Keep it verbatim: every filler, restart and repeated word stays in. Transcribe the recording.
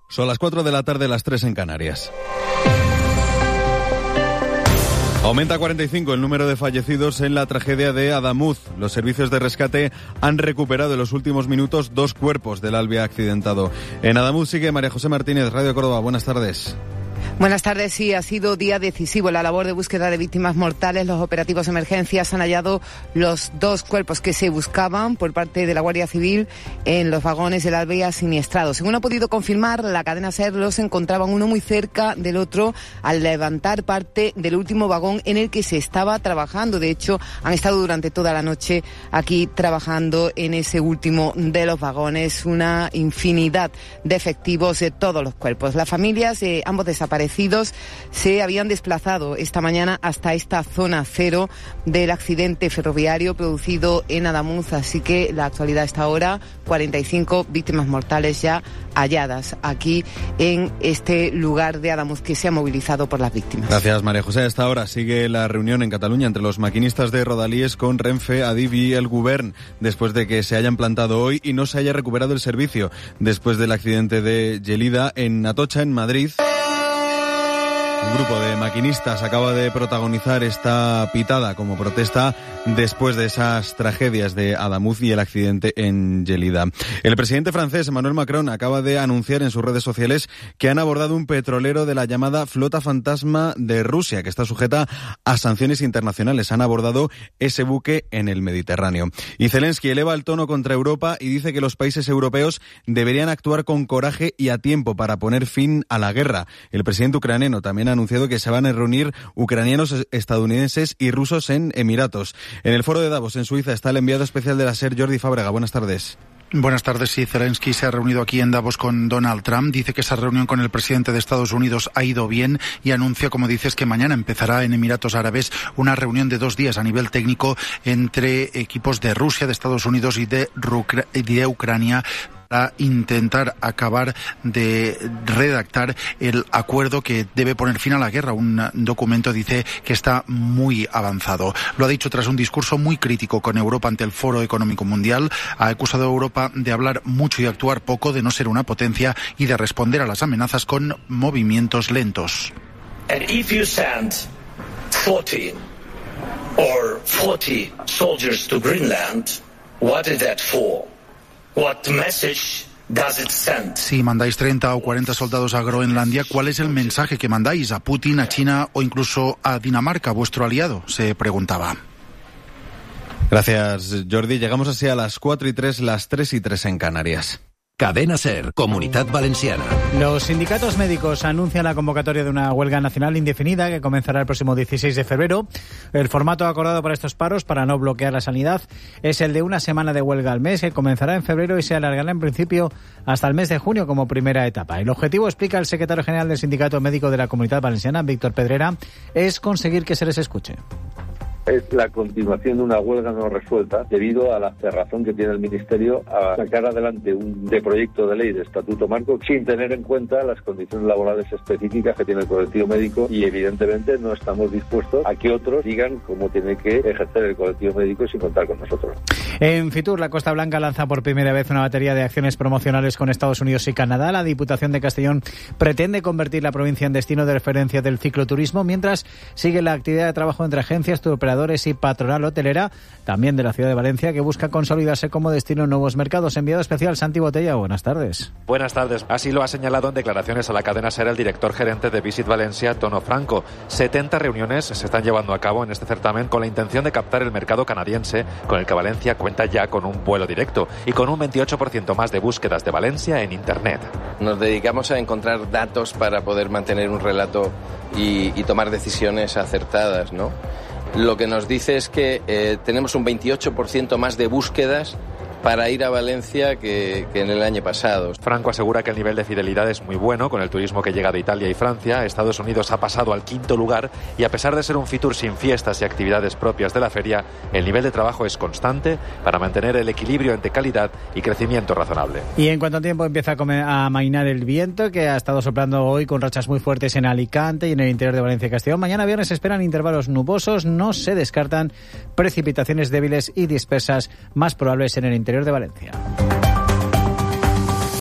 Son las cuatro de la tarde, las tres en Canarias. Aumenta a cuarenta y cinco el número de fallecidos en la tragedia de Adamuz. Los servicios de rescate han recuperado en los últimos minutos dos cuerpos del Albia accidentado. En Adamuz sigue María José Martínez, Radio Córdoba. Buenas tardes. Buenas tardes. Sí, ha sido día decisivo en la labor de búsqueda de víctimas mortales. Los operativos de emergencias han hallado los dos cuerpos que se buscaban por parte de la Guardia Civil en los vagones del Albia siniestrado. Según ha podido confirmar la cadena SER, los encontraban uno muy cerca del otro al levantar parte del último vagón en el que se estaba trabajando. De hecho, han estado durante toda la noche aquí trabajando en ese último de los vagones. Una infinidad de efectivos de todos los cuerpos. Las familias de ambos desaparecidos se habían desplazado esta mañana hasta esta zona cero del accidente ferroviario producido en Adamuz, así que la actualidad está ahora, cuarenta y cinco víctimas mortales ya halladas aquí en este lugar de Adamuz que se ha movilizado por las víctimas. Gracias, María José. A esta hora sigue la reunión en Cataluña entre los maquinistas de Rodalies con Renfe, Adif y el Govern, después de que se hayan plantado hoy y no se haya recuperado el servicio después del accidente de Gelida en Atocha, en Madrid. Un grupo de maquinistas acaba de protagonizar esta pitada como protesta después de esas tragedias de Adamuz y el accidente en Gelida. El presidente francés Emmanuel Macron acaba de anunciar en sus redes sociales que han abordado un petrolero de la llamada flota fantasma de Rusia, que está sujeta a sanciones internacionales. Han abordado ese buque en el Mediterráneo. Y Zelensky eleva el tono contra Europa y dice que los países europeos deberían actuar con coraje y a tiempo para poner fin a la guerra. El presidente ucraniano también ha anunciado que se van a reunir ucranianos, estadounidenses y rusos en Emiratos. En el foro de Davos, en Suiza, está el enviado especial de la SER, Jordi Fábrega. Buenas tardes. Buenas tardes. Sí, Zelensky se ha reunido aquí en Davos con Donald Trump. Dice que esa reunión con el presidente de Estados Unidos ha ido bien y anuncia, como dices, que mañana empezará en Emiratos Árabes una reunión de dos días a nivel técnico entre equipos de Rusia, de Estados Unidos y de, Rucra- de Ucrania, a intentar acabar de redactar el acuerdo que debe poner fin a la guerra. Un documento, dice, que está muy avanzado. Lo ha dicho tras un discurso muy crítico con Europa ante el Foro Económico Mundial. Ha acusado a Europa de hablar mucho y actuar poco, de no ser una potencia y de responder a las amenazas con movimientos lentos. And if you send forty or forty soldiers to Greenland, what is that for? What message does it send? Si mandáis treinta o cuarenta soldados a Groenlandia, ¿cuál es el mensaje que mandáis a Putin, a China o incluso a Dinamarca, vuestro aliado?, se preguntaba. Gracias, Jordi. Llegamos así a las cuatro y tres, las tres y tres en Canarias. Cadena SER, Comunidad Valenciana. Los sindicatos médicos anuncian la convocatoria de una huelga nacional indefinida que comenzará el próximo dieciséis de febrero. El formato acordado para estos paros, para no bloquear la sanidad, es el de una semana de huelga al mes, que comenzará en febrero y se alargará en principio hasta el mes de junio como primera etapa. El objetivo, explica el secretario general del Sindicato Médico de la Comunidad Valenciana, Víctor Pedrera, es conseguir que se les escuche. Es la continuación de una huelga no resuelta debido a la cerrazón que tiene el Ministerio a sacar adelante un de proyecto de ley de estatuto marco sin tener en cuenta las condiciones laborales específicas que tiene el colectivo médico, y evidentemente no estamos dispuestos a que otros digan cómo tiene que ejercer el colectivo médico sin contar con nosotros. En Fitur, la Costa Blanca lanza por primera vez una batería de acciones promocionales con Estados Unidos y Canadá. La Diputación de Castellón pretende convertir la provincia en destino de referencia del cicloturismo, mientras sigue la actividad de trabajo entre agencias, turoperadores y patronal hotelera, también de la ciudad de Valencia, que busca consolidarse como destino en nuevos mercados. Enviado especial Santi Botella, buenas tardes. Buenas tardes. Así lo ha señalado en declaraciones a la cadena SER el director gerente de Visit Valencia, Tono Franco. setenta reuniones se están llevando a cabo en este certamen con la intención de captar el mercado canadiense, con el que Valencia cuenta ya con un vuelo directo y con un veintiocho por ciento más de búsquedas de Valencia en Internet. Nos dedicamos a encontrar datos para poder mantener un relato y, y tomar decisiones acertadas, ¿no? Lo que nos dice es que eh, tenemos un veintiocho por ciento más de búsquedas para ir a Valencia que, que en el año pasado. Franco asegura que el nivel de fidelidad es muy bueno con el turismo que llega de Italia y Francia. Estados Unidos ha pasado al quinto lugar y, a pesar de ser un Fitur sin fiestas y actividades propias de la feria, el nivel de trabajo es constante para mantener el equilibrio entre calidad y crecimiento razonable. Y en cuanto a tiempo, empieza a, comer, a amainar el viento, que ha estado soplando hoy con rachas muy fuertes en Alicante y en el interior de Valencia y Castellón. Mañana viernes se esperan intervalos nubosos, no se descartan precipitaciones débiles y dispersas más probables en el interior de Valencia.